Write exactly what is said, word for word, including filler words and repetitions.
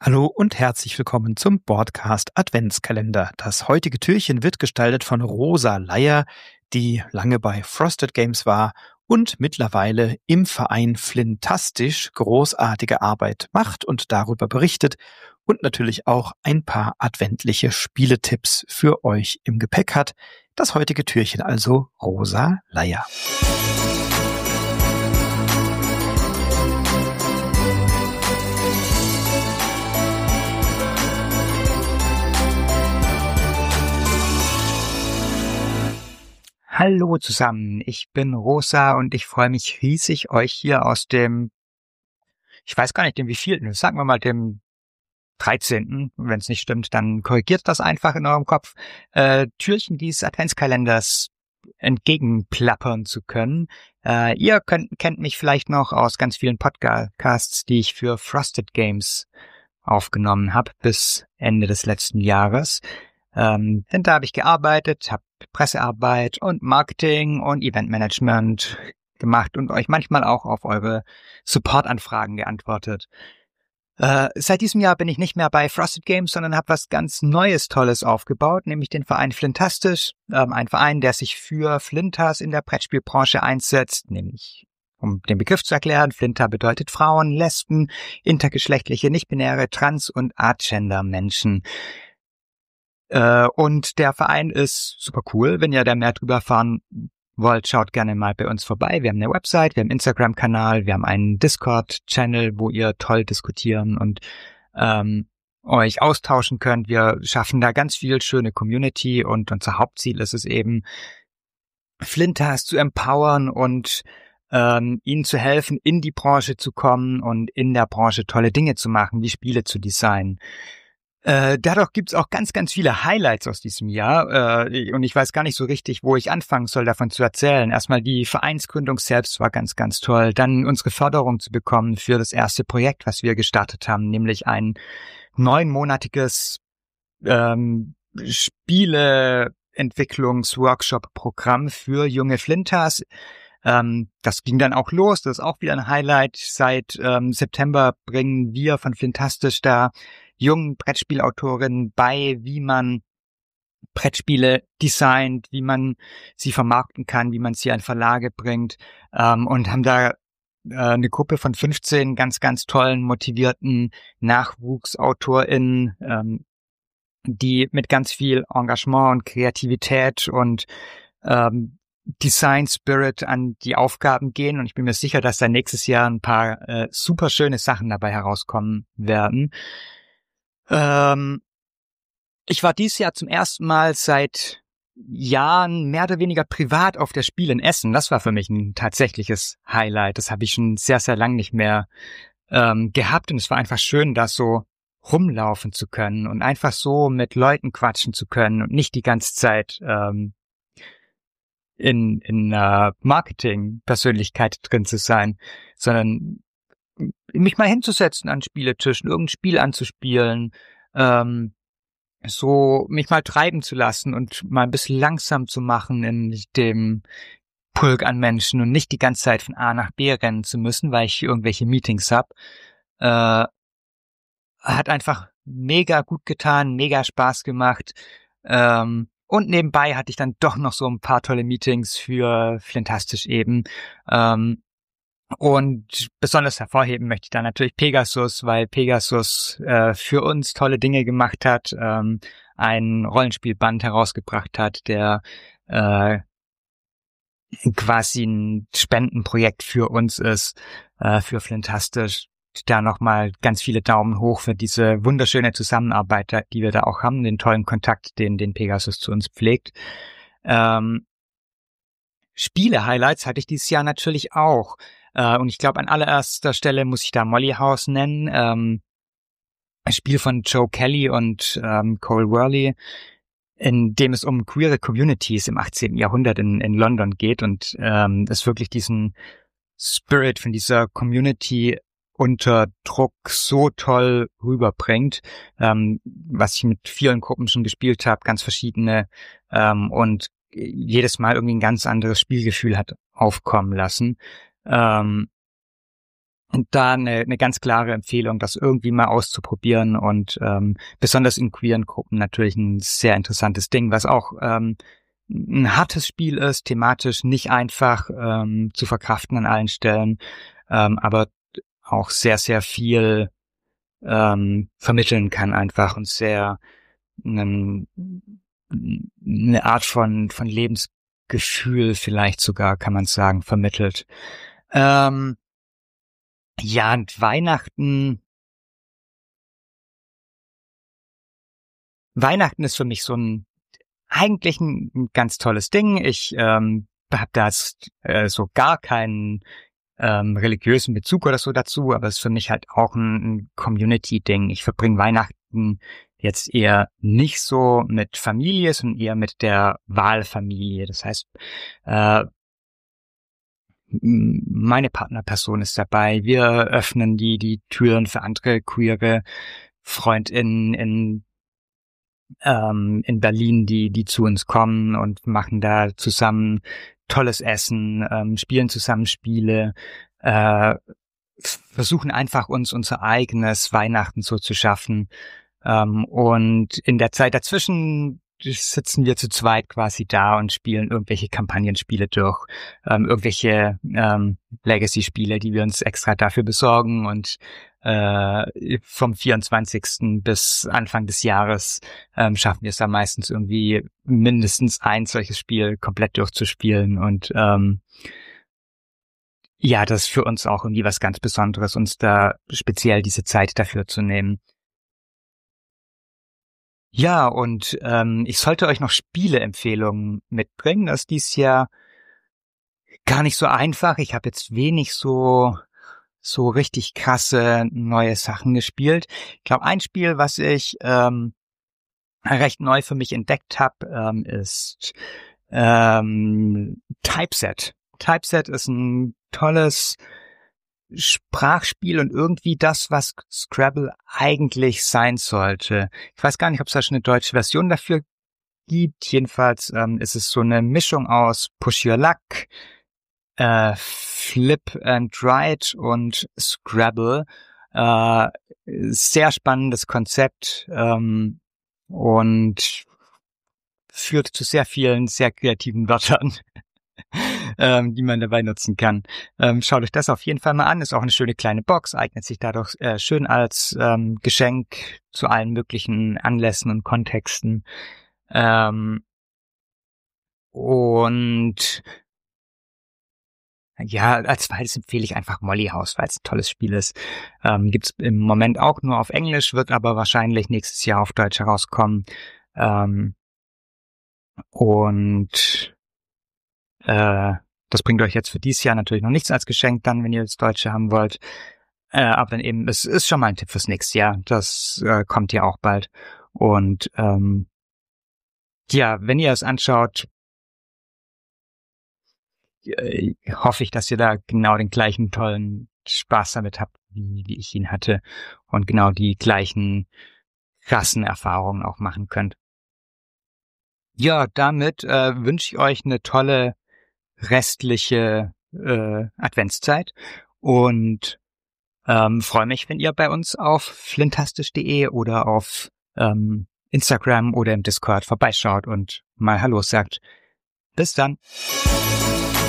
Hallo und herzlich willkommen zum Podcast Adventskalender. Das heutige Türchen wird gestaltet von Rosa Leier, die lange bei Frosted Games war und mittlerweile im Verein Flintastisch großartige Arbeit macht und darüber berichtet und natürlich auch ein paar adventliche Spieletipps für euch im Gepäck hat. Das heutige Türchen also Rosa Leier. Hallo zusammen, ich bin Rosa und ich freue mich riesig, euch hier aus dem, ich weiß gar nicht, dem wievielten, sagen wir mal dem dreizehnten Wenn es nicht stimmt, dann korrigiert das einfach in eurem Kopf, äh, Türchen dieses Adventskalenders entgegenplappern zu können. Äh, ihr könnt, kennt mich vielleicht noch aus ganz vielen Podcasts, die ich für Frosted Games aufgenommen habe bis Ende des letzten Jahres. Ähm, denn da habe ich gearbeitet, habe Pressearbeit und Marketing und Eventmanagement gemacht und euch manchmal auch auf eure Supportanfragen geantwortet. Äh, seit diesem Jahr bin ich nicht mehr bei Frosted Games, sondern habe was ganz Neues, Tolles aufgebaut, nämlich den Verein Flintastisch, ähm, ein Verein, der sich für Flintas in der Brettspielbranche einsetzt, nämlich um den Begriff zu erklären, Flinter bedeutet Frauen, Lesben, intergeschlechtliche, nichtbinäre, trans- und Agender-Menschen. Und der Verein ist super cool. Wenn ihr da mehr drüber erfahren wollt, schaut gerne mal bei uns vorbei. Wir haben eine Website, wir haben einen Instagram-Kanal, wir haben einen Discord-Channel, wo ihr toll diskutieren und ähm, euch austauschen könnt. Wir schaffen da ganz viel schöne Community und unser Hauptziel ist es eben, Flintas zu empowern und ähm, ihnen zu helfen, in die Branche zu kommen und in der Branche tolle Dinge zu machen, wie Spiele zu designen. Äh, dadurch gibt's auch ganz, ganz viele Highlights aus diesem Jahr äh, und ich weiß gar nicht so richtig, wo ich anfangen soll, davon zu erzählen. Erstmal die Vereinsgründung selbst war ganz, ganz toll. Dann unsere Förderung zu bekommen für das erste Projekt, was wir gestartet haben, nämlich ein neunmonatiges ähm, Spieleentwicklungsworkshop-Programm für junge Flintas. Ähm, das ging dann auch los, das ist auch wieder ein Highlight. Seit ähm, September bringen wir von Flintastisch da jungen Brettspielautorinnen bei, wie man Brettspiele designt, wie man sie vermarkten kann, wie man sie an Verlage bringt, ähm, und haben da äh, eine Gruppe von fünfzehn ganz, ganz tollen, motivierten NachwuchsautorInnen, ähm, die mit ganz viel Engagement und Kreativität und ähm, Design Spirit an die Aufgaben gehen, und ich bin mir sicher, dass da nächstes Jahr ein paar äh, super schöne Sachen dabei herauskommen werden. Ähm, ich war dieses Jahr zum ersten Mal seit Jahren mehr oder weniger privat auf der Spiel in Essen. Das war für mich ein tatsächliches Highlight. Das habe ich schon sehr, sehr lang nicht mehr ähm, gehabt, und es war einfach schön, da so rumlaufen zu können und einfach so mit Leuten quatschen zu können und nicht die ganze Zeit ähm, in in uh, Marketing-Persönlichkeit drin zu sein, sondern mich mal hinzusetzen an Spieletischen, irgendein Spiel anzuspielen, ähm, so mich mal treiben zu lassen und mal ein bisschen langsam zu machen in dem Pulk an Menschen und nicht die ganze Zeit von A nach B rennen zu müssen, weil ich irgendwelche Meetings hab. Äh, hat einfach mega gut getan, mega Spaß gemacht. Ähm, und nebenbei hatte ich dann doch noch so ein paar tolle Meetings für Flintastisch eben. Ähm, Und besonders hervorheben möchte ich da natürlich Pegasus, weil Pegasus äh, für uns tolle Dinge gemacht hat, ähm, ein Rollenspielband herausgebracht hat, der äh, quasi ein Spendenprojekt für uns ist, äh, für Flintastisch. Da nochmal ganz viele Daumen hoch für diese wunderschöne Zusammenarbeit, die wir da auch haben, den tollen Kontakt, den den Pegasus zu uns pflegt. Ähm, Spiele-Highlights hatte ich dieses Jahr natürlich auch. Uh, und ich glaube, an allererster Stelle muss ich da Molly House nennen, ähm, ein Spiel von Joe Kelly und ähm, Cole Worley, in dem es um queere Communities im achtzehnten Jahrhundert in, in London geht und ähm, es wirklich diesen Spirit von dieser Community unter Druck so toll rüberbringt, ähm, was ich mit vielen Gruppen schon gespielt habe, ganz verschiedene, ähm, und jedes Mal irgendwie ein ganz anderes Spielgefühl hat aufkommen lassen. Ähm, Und da eine, eine ganz klare Empfehlung, das irgendwie mal auszuprobieren und ähm, besonders in queeren Gruppen natürlich ein sehr interessantes Ding, was auch ähm, ein hartes Spiel ist, thematisch nicht einfach ähm, zu verkraften an allen Stellen, ähm, aber auch sehr, sehr viel ähm, vermitteln kann einfach und sehr ähm, eine Art von von Lebensgefühl vielleicht sogar, kann man sagen, vermittelt. Ähm, Ja, und Weihnachten, Weihnachten ist für mich so ein, eigentlich ein, ein ganz tolles Ding. Ich ähm, habe da jetzt, äh, so gar keinen ähm, religiösen Bezug oder so dazu, aber es ist für mich halt auch ein, ein Community-Ding. Ich verbringe Weihnachten jetzt eher nicht so mit Familie, sondern eher mit der Wahlfamilie. Das heißt, äh, m- meine Partnerperson ist dabei. Wir öffnen die die Türen für andere queere FreundInnen in ähm, in Berlin, die die zu uns kommen und machen da zusammen tolles Essen, ähm, spielen zusammen Spiele, äh, versuchen einfach uns unser eigenes Weihnachten so zu schaffen. Ähm, und in der Zeit dazwischen sitzen wir zu zweit quasi da und spielen irgendwelche Kampagnenspiele durch, ähm, irgendwelche ähm, Legacy-Spiele, die wir uns extra dafür besorgen und äh, vom vierundzwanzigsten bis Anfang des Jahres ähm, schaffen wir es da meistens irgendwie mindestens ein solches Spiel komplett durchzuspielen und ähm, ja, das ist für uns auch irgendwie was ganz Besonderes, uns da speziell diese Zeit dafür zu nehmen. Ja, und ähm, ich sollte euch noch Spieleempfehlungen mitbringen. Das ist dieses Jahr gar nicht so einfach. Ich habe jetzt wenig so so richtig krasse neue Sachen gespielt. Ich glaube, ein Spiel, was ich ähm, recht neu für mich entdeckt habe, ähm, ist ähm, Typeset. Typeset ist ein tolles Sprachspiel und irgendwie das, was Scrabble eigentlich sein sollte. Ich weiß gar nicht, ob es da schon eine deutsche Version dafür gibt. Jedenfalls ähm, ist es so eine Mischung aus Push Your Luck, äh, Flip and Write und Scrabble. Äh, sehr spannendes Konzept ähm, und führt zu sehr vielen, sehr kreativen Wörtern, ähm, die man dabei nutzen kann. Ähm, schaut euch das auf jeden Fall mal an. Ist auch eine schöne kleine Box, eignet sich dadurch äh, schön als ähm, Geschenk zu allen möglichen Anlässen und Kontexten. Ähm, und ja, als zweites empfehle ich einfach Molly House, weil es ein tolles Spiel ist. Ähm, gibt's im Moment auch nur auf Englisch, wird aber wahrscheinlich nächstes Jahr auf Deutsch herauskommen. Ähm, und äh, das bringt euch jetzt für dieses Jahr natürlich noch nichts als Geschenk dann, wenn ihr das Deutsche haben wollt. Äh, aber eben, es ist schon mal ein Tipp fürs nächste Jahr. Das äh, kommt ja auch bald. Und ähm, ja, wenn ihr es anschaut, äh, hoffe ich, dass ihr da genau den gleichen tollen Spaß damit habt, wie, wie ich ihn hatte und genau die gleichen krassen Erfahrungen auch machen könnt. Ja, damit äh, wünsche ich euch eine tolle restliche äh, Adventszeit und ähm, freue mich, wenn ihr bei uns auf flintastisch punkt de oder auf ähm, Instagram oder im Discord vorbeischaut und mal Hallo sagt. Bis dann.